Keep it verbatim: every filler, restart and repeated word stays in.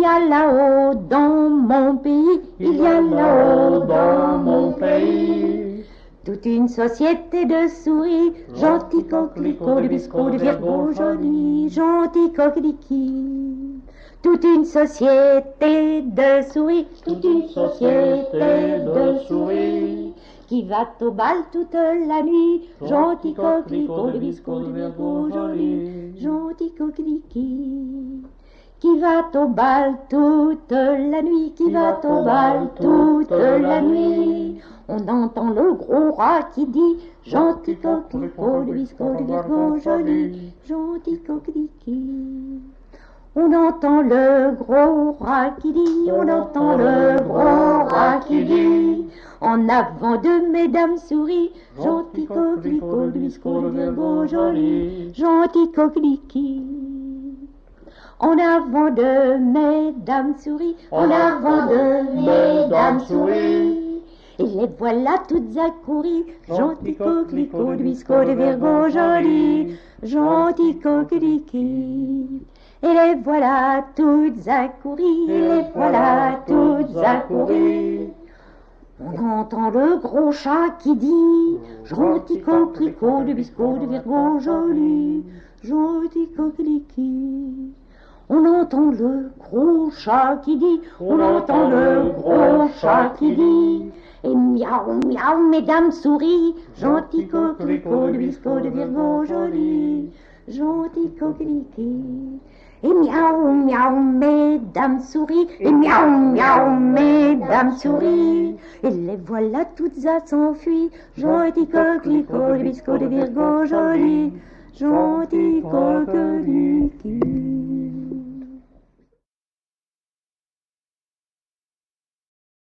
y a là-haut dans mon pays, il y a là-haut dans mon pays toute une société de souris, gentils coquelicots, de biscots, de virgots jolis, gentils coqueliquis. Toute une société de souris, toute une société de souris, qui va au bal toute la nuit, gentils coquelicots, de biscots, de virgots jolis, gentils coqueliquis. Qui va au bal toute la nuit, qui va au bal toute la nuit. On entend le gros rat qui dit, gentil coquelicot, de biscots, de virgots jolis, gentil coqueliquis. On entend le gros rat qui dit, on entend le gros rat qui dit, en avant de mesdames souris, gentil coquelicot, de biscots, de virgots jolis, gentil coqueliquis. En avant de mesdames souris, en avant de mesdames souris, et les voilà toutes accourues, gentils coquelicots, de biscots, de virgots jolis, gentils coqueliquis. Et les voilà toutes accourues, et les voilà toutes accourues. On entend le gros chat qui dit, gentil coquelicot, de biscots, de virgots jolis, gentils coqueliquis. On entend le gros chat qui dit, on entend le gros chat qui dit, et miaou, miaou, mesdames souris, gentils coquelicots, de biscots, de virgots jolis, gentils coqueliquis. Et miaou, miaou, mesdames souris, et miaou, miaou, mesdames souris, et les voilà toutes à s'enfuir, gentils coquelicots, de biscots, de virgots jolis, gentils coqueliquis.